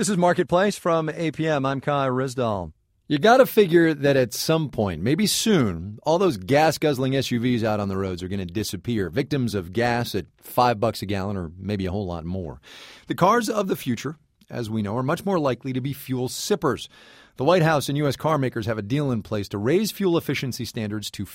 This is Marketplace from APM. I'm Kai Rizdal. You got to figure that at some point, maybe soon, all those gas-guzzling SUVs out on the roads are going to disappear, victims of gas at $5 a gallon or maybe a whole lot more. The cars of the future, as we know, are much more likely to be fuel sippers. The White House and U.S. car makers have a deal in place to raise fuel efficiency standards to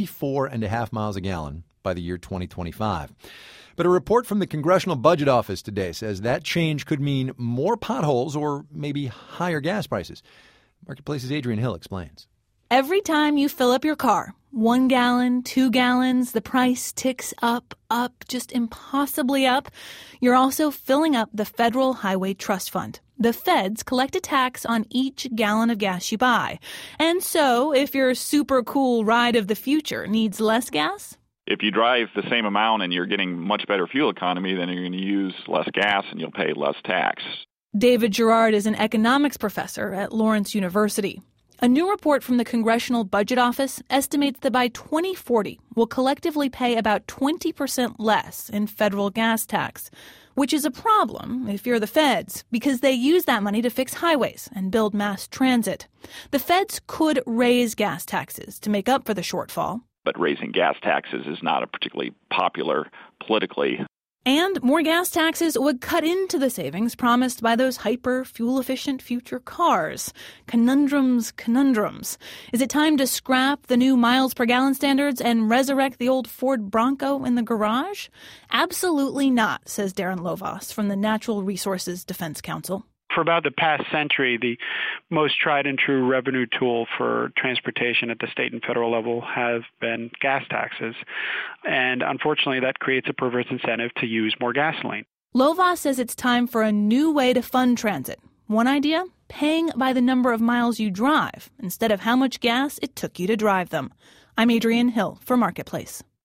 54.5 miles a gallon by the year 2025. But a report from the Congressional Budget Office today says that change could mean more potholes or maybe higher gas prices. Marketplace's Adrienne Hill explains. Every time you fill up your car, 1 gallon, 2 gallons, the price ticks up, just impossibly up. You're also filling up the Federal Highway Trust Fund. The feds collect a tax on each gallon of gas you buy. And so, if your super cool ride of the future needs less gas, if you drive the same amount and you're getting much better fuel economy, then you're going to use less gas and you'll pay less tax. David Gerard is an economics professor at Lawrence University. A new report from the Congressional Budget Office estimates that by 2040, we'll collectively pay about 20% less in federal gas tax, which is a problem if you're the feds, because they use that money to fix highways and build mass transit. The feds could raise gas taxes to make up for the shortfall. But raising gas taxes is not a particularly popular politically. And more gas taxes would cut into the savings promised by those hyper fuel-efficient future cars. Conundrums. Is it time to scrap the new miles per gallon standards and resurrect the old Ford Bronco in the garage? Absolutely not, says Darren Lovaas from the Natural Resources Defense Council. For about the past century, the most tried and true revenue tool for transportation at the state and federal level have been gas taxes. And unfortunately, that creates a perverse incentive to use more gasoline. Lovaas says it's time for a new way to fund transit. One idea? Paying by the number of miles you drive instead of how much gas it took you to drive them. I'm Adrienne Hill for Marketplace.